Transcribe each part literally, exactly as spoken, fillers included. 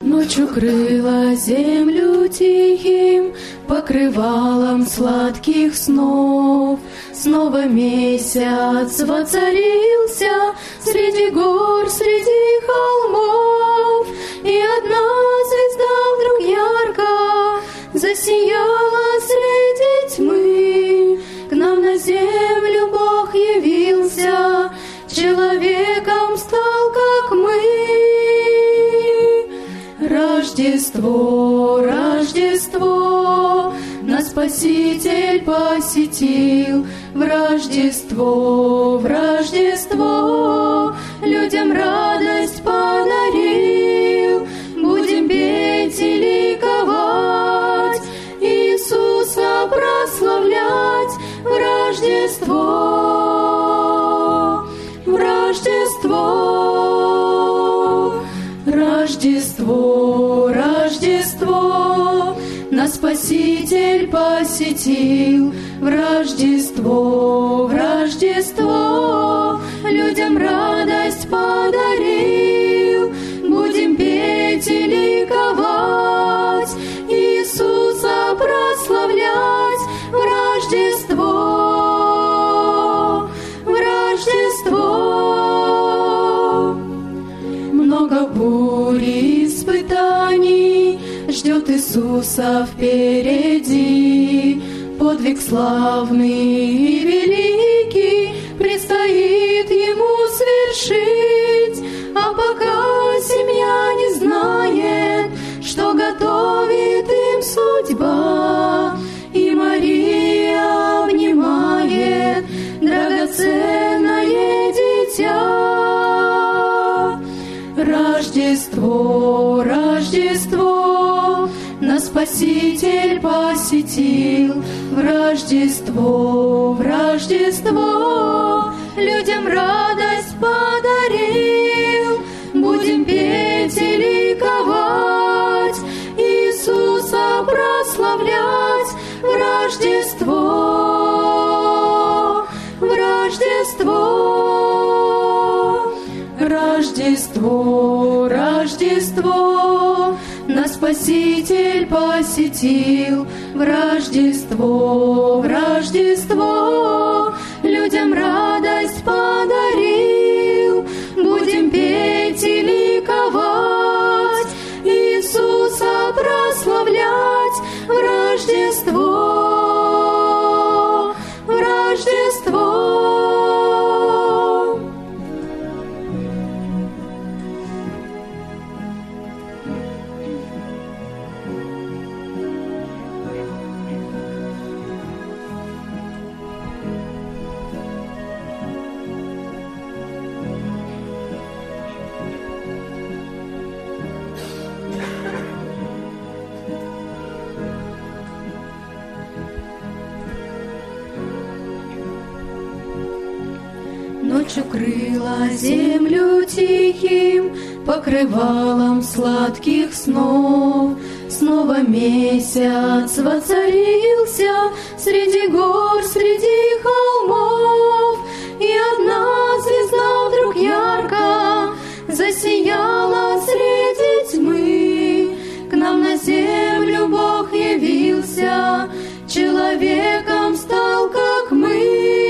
Ночь укрыла землю тихим покрывалом сладких снов. Снова месяц воцарился среди гор, среди холмов. И одна звезда вдруг ярко засияла среди тьмы. К нам на землю Бог явился, человеком стал, как мы. Рождество, Рождество, нас Спаситель посетил. В Рождество, в Рождество, людям радость подарил. Будем петь и ликовать, Иисуса прославлять. В Рождество, в Рождество, Рождество, Рождество, нас Спаситель посетил. В Рождество, в Рождество, людям радость подарил. Будем петь и ликовать, Иисуса прославлять. В Рождество, в Рождество. Много бурь и испытаний ждет Иисуса впереди. Подвиг славный и великий предстоит Ему свершить. А пока семья не знает, что готовит им судьба, и Мария обнимает драгоценное дитя. Рождество, Рождество, нас Спаситель посетил. В Рождество, в Рождество, людям радость подарил. Будем петь и ликовать, Иисуса прославлять. В Рождество, в Рождество, Рождество, Рождество, нас Спаситель посетил. В Рождество, в Рождество, людям радость подарил. Будем петь и ликовать, Иисуса прославлять. В Рождество, в Рождество. Ночь укрыла землю тихим покрывалом сладких снов. Снова месяц воцарился среди гор, среди холмов. И одна звезда вдруг ярко засияла среди тьмы. К нам на землю Бог явился, человеком стал, как мы.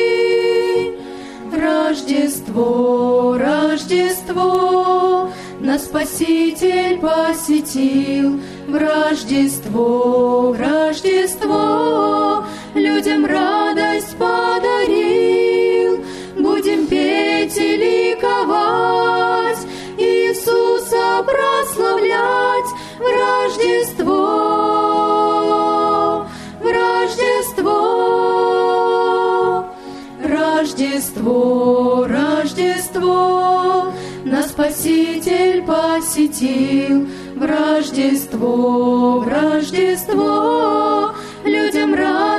Рождество, Рождество, нас Спаситель посетил. В Рождество, в Рождество, людям радость подарил. Будем петь и ликовать, Иисуса прославлять. В Рождество, в Рождество, Рождество, Рождество, нас Спаситель посетил. В Рождество, в Рождество, людям радость